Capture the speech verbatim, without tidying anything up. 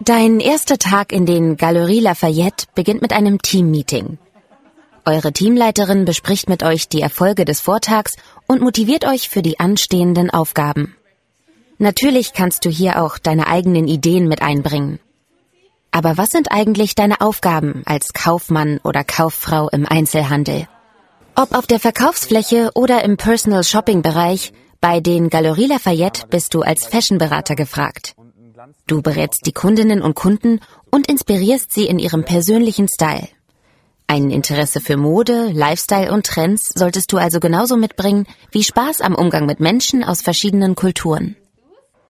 Dein erster Tag in den Galeries Lafayette beginnt mit einem Teammeeting. Eure Teamleiterin bespricht mit euch die Erfolge des Vortags und motiviert euch für die anstehenden Aufgaben. Natürlich kannst du hier auch deine eigenen Ideen mit einbringen. Aber was sind eigentlich deine Aufgaben als Kaufmann oder Kauffrau im Einzelhandel? Ob auf der Verkaufsfläche oder im Personal Shopping Bereich, bei den Galeries Lafayette bist du als Fashionberater gefragt. Du berätst die Kundinnen und Kunden und inspirierst sie in ihrem persönlichen Style. Ein Interesse für Mode, Lifestyle und Trends solltest du also genauso mitbringen wie Spaß am Umgang mit Menschen aus verschiedenen Kulturen.